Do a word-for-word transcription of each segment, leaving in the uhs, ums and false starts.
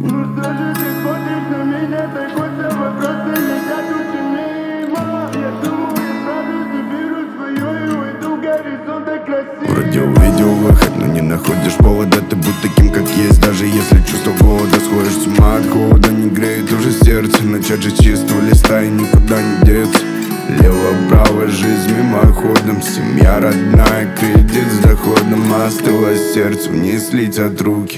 Ну что же ты смотришь на меня, такой все вопросы летят очень мимо. Я думаю, я справлюсь, заберу свое и уйду в горизонты красиво. Вроде увидел выход, но не находишь повода. Ты будь таким, как есть, даже если чувство голода. Сходишь с ума от холода, не греет уже сердце. Начать же с чистого листа и никуда не деться. Лево-право, жизнь мимоходом. Семья родная, кредит с доходом. Остыло сердце, вниз летят руки.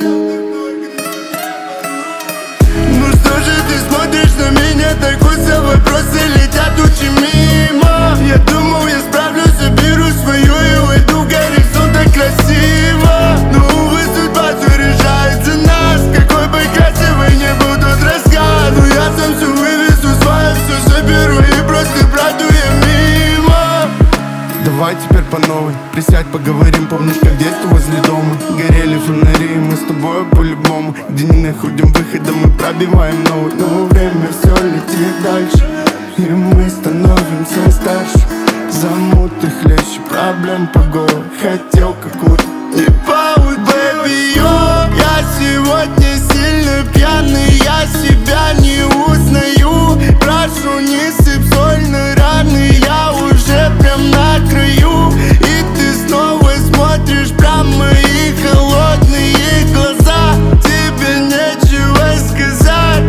Ну что же ты смотришь на меня, такой все вопросы летят очень мимо. Я думал, я справлюсь, заберу свое и уйду в горизонты красиво. Но увы, судьба все решает за нас. Какой бы красивый не был тот рассказ, но я сам все вывезу, свое все заберу и просто пройду я мимо. Давай теперь по новой, присядь, поговорим. Помнишь, как детство возле дома горели фонари, мы с тобой по-любому. Где не находим выхода, мы пробиваем новый. Но время все летит дальше, и мы становимся старше. Замуты хлеще, проблем по горлу. Хотел какую-то Не паузь, baby, йо. Я сегодня сильно пьяный, я себя не узнаю. Прошу, не сыпь соль на раны, я уже прям на краю. И ты снова смотришь прямо в мои холодные глаза. Тебе нечего сказать.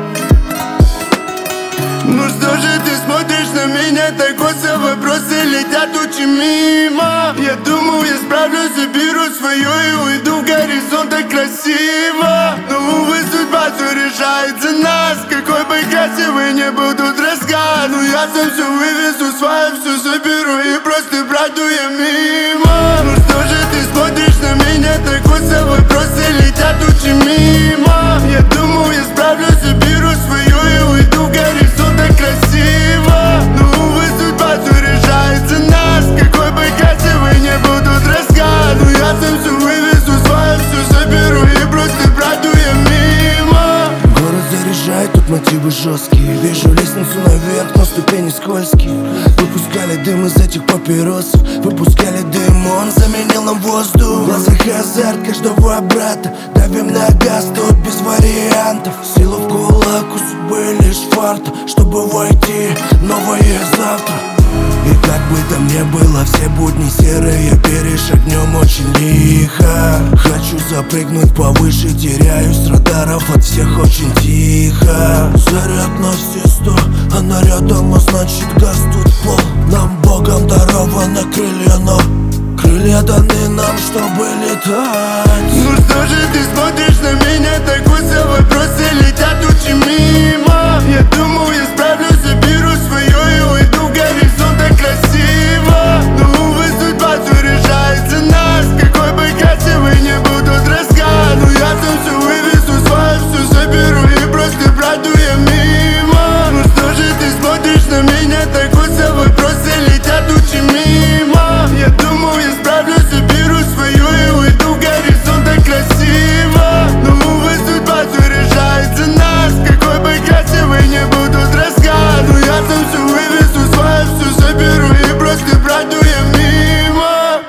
Ну что же ты смотришь на меня, такой все вопросы летят очень мимо. Я думал, я справлюсь, заберу свое и уйду в горизонты красиво. Но увы, судьба все решает за нас. Какой бы красивый не был тут рассказ, но я сам все вывезу, свое все заберу и просто пройду я мимо. Ну что же ты смотришь на меня, такой все вопросы летят очень мимо. Я думал, я справлюсь, заберу свое и уйду в горизонты красиво. Но увы, судьба все решает за нас. Какой бы красивый не был тут рассказ, но я сам все вывезу, свое все заберу и просто пройду я мимо. Город заряжает, тут мотивы жесткие. Вижу лестницу наверх, но ступени скользкие. Выпускали дым из этих папиросов, выпускали дым, он заменил нам воздух. В глазах азарт каждого брата, давим на газ, тут без вариантов. Сила в кулак, у судьбы лишь фарт, чтобы войти новое завтра. И как бы там ни было, все будни серые, перешагнем очень лихо. Хочу запрыгнуть повыше, теряюсь с радаров, от всех очень тихо. Заряд на все сто, она рядом, а значит газ тут в пол. Нам Богом дарованы крылья, но крылья даны нам, чтобы летать. Ну что же ты смотришь на меня, так